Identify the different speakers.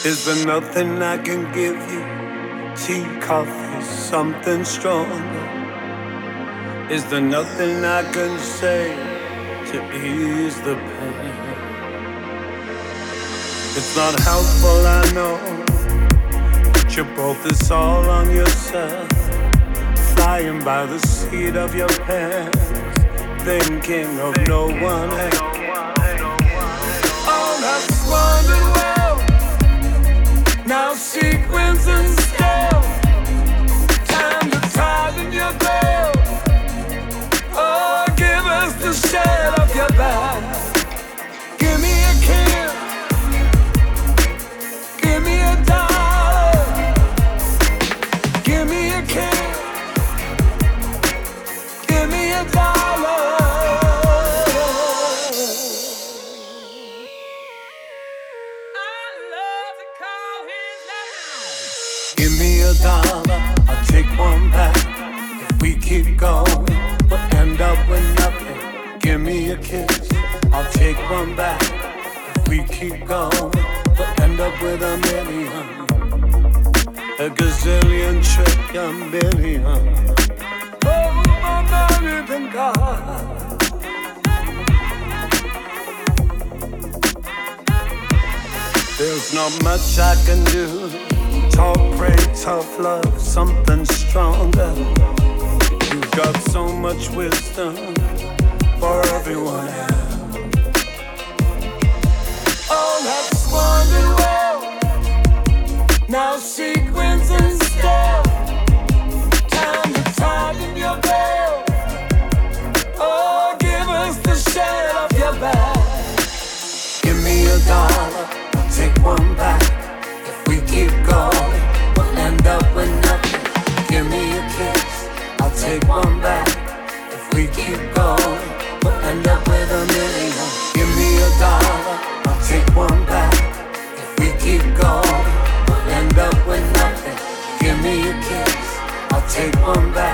Speaker 1: Is there nothing I can give you? Tea, coffee, something stronger? Is there nothing I can say to ease the pain? It's not helpful, I know, but you brought this all on yourself. Flying by the seat of your pants, thinking of no one else. All that's running well, now sequence and scale. Time to tighten your belt. Oh, give us the shell of your back. Give me a kiss, give me a dollar, give me a kiss, give me a dollar. Give me a dollar, I'll take one back. If we keep going, we'll end up with nothing. Give me a kiss, I'll take one back. If we keep going, we'll end up with a million. A gazillion, trillion, billion. Oh, more money than God. There's not much I can do. Talk, pray, tough love, something stronger. You've got so much wisdom for everyone else. All that's running well, now sequence and step. Time to tighten your belt. Oh, give us the shell of your back. Give me a dollar, I'll take one back. If we keep going, we'll end up with nothing. Give me a kiss, I'll take one back. If we keep going, we'll end up with a million. Give me a dollar, I'll take one back. If we keep going, we'll end up with nothing. Give me a kiss, I'll take one back.